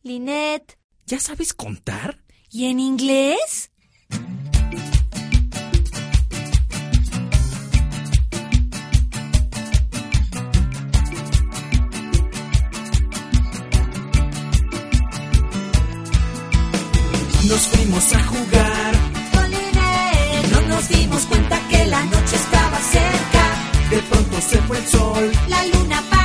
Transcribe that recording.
Linet. ¿Ya sabes contar? ¿Y en inglés? Nos fuimos a jugar Con Linet. No nos dimos cuenta que la noche estaba cerca. De pronto se fue el sol. La luna